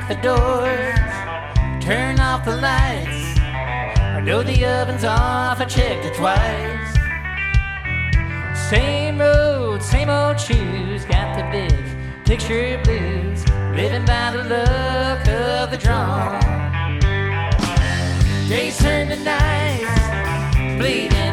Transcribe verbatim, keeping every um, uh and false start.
lock the doors, turn off the lights. I know the oven's off, I checked it twice. Same road, same old shoes, got the big picture blues, living by the look of the draw. Days turn to night,